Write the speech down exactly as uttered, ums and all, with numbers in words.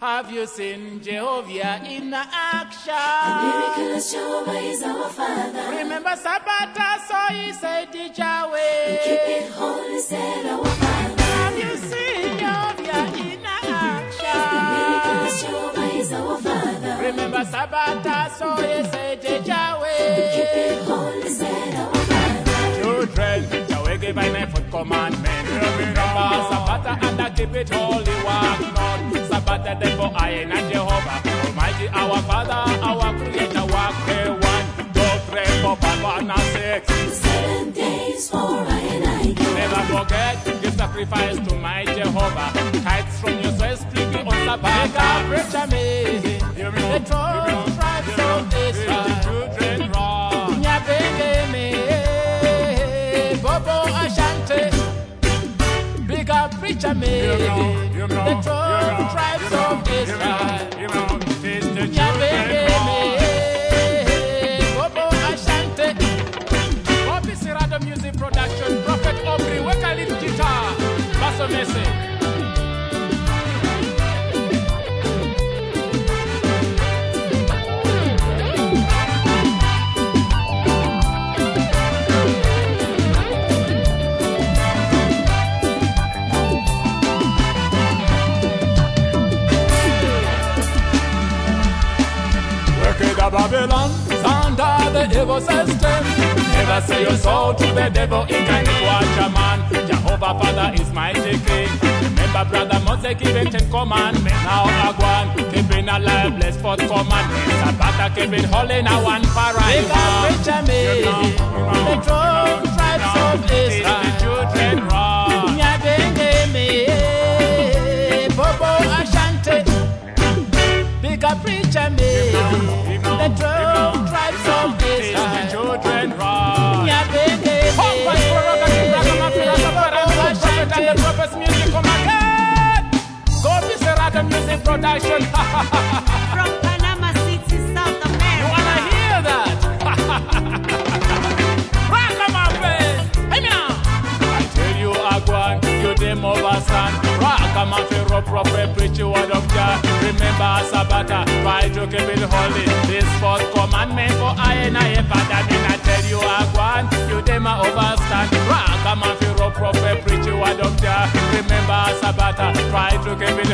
Have you seen Jehovah in action? A miraculous Jehovah is our Father. Remember Sabbath, so he said Yahweh. Keep it holy, said our Father. Have you seen Jehovah in action? A miraculous Jehovah is our Father. Remember Sabbath, so he said Yahweh. Keep it holy, said our Father. Children, Yahweh gave a name for commandment. Remember Sabbath and keep it holy, walk not. Sabbath, therefore I and Jehovah, Almighty our Father, our Creator, walk here one, two, three, four, five, one, and six. Seven days for I and I give. Never forget, give sacrifice to my Jehovah. Tithes from your soil, split it on Sabbath. Preacher me, the twelve tribes of Israel. The children run. Nyabenge me, Bobo Ashante. Big up, preacher me, the twelve tribes of Israel. You know, it's the children run. Bobo Ashante. Bobby Sirado Music Production, Prophet Aubrey, Wekalit Guitar, Basso Messe. Babylon, under the evil system. Never sell your soul to the devil, he can watch a man. Jehovah Father is mighty king. Remember brother Moses given ten commandments. Now Agwan, keeping alive, blessed for commandments. Sabbath keeping holy, now one paradise. Preacher me, the twelve tribes of Israel. The children run. Nyabenge me, Bobo Ashante. Big up preacher me. The twelve tribes of Israel. The children run. Nyabenge me. And the prophet's music, oh my God. Go be Serata Music Production. From Panama City, South America. You wanna hear that? Rock 'em up, man. Hey, me now. I tell you, Agwan, you them overstand. Rock 'em up, you prophet, preach the word of God. Remember Sabbath, try to keep it holy. This fourth commandment for I and I, Father, then I tell you, Agwan, you them are overstand. Rock 'em up, you prophet, preach the word of God. Remember Sabbath, try to keep it